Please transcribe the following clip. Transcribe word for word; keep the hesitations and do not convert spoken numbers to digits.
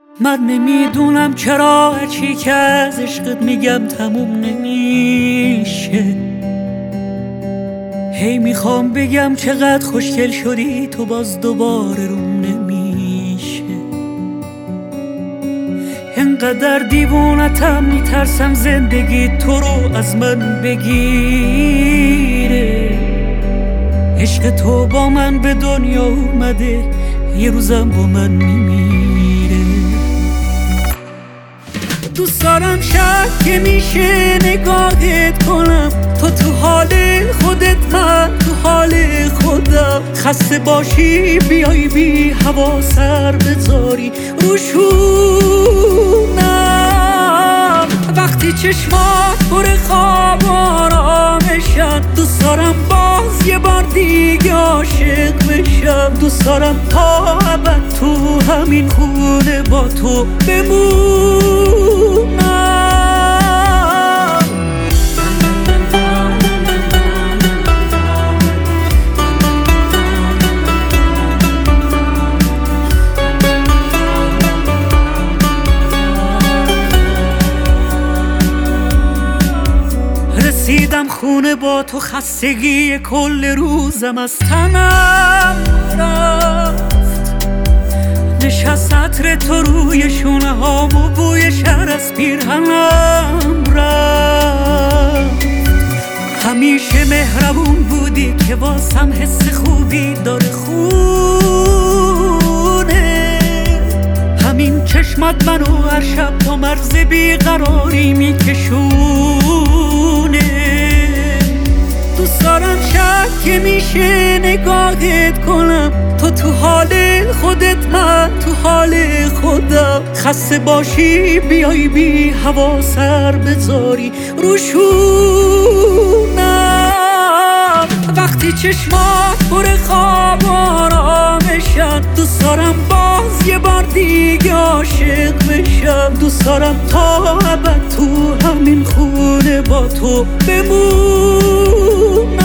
من نمیدونم چرا هرچی که از عشقت میگم تموم نمیشه. هی میخوام بگم چقدر خوشگل شدی تو، باز دوباره روم نمیشه. انقدر دیوونتم میترسم زندگی تو رو از من بگیره. عشق تو با من به دنیا اومده، یه روزم با من میمیره. دوست دارم شب که میشه نگاهت کنم، تو تو حال خودت من تو حال خودم. خسته باشی بیای بی هوا سر بذاری روشونم. وقتی چشمات پر خواب آرامشن، دوست دارم باز یه بار دیگه عاشق بشم. دوست دارم تا ابد تو همین خونه با تو بمونم. رسیدم خونه با تو، خستگی کل روزم از تنم رفت. نشست عطر تو روی شونه هام و بوی شهر از پیرهنم رفت. همیشه مهربون بودی که واسم حس خوبی داره خونه. همین چشمات منو هر شب تا مرز بیقراری میکشونه. دوست دارم شب که میشه نگاهت کنم، تو تو حال خودت من تو حال خودم. خسته باشی بیای بی هوا سر بذاری روشونم. وقتی چشمات پر خواب آرامشن، دوست دارم باز یه بار دیگه عاشق بشم. دوست دارم تا ابد تو همین خونه با تو بمونم.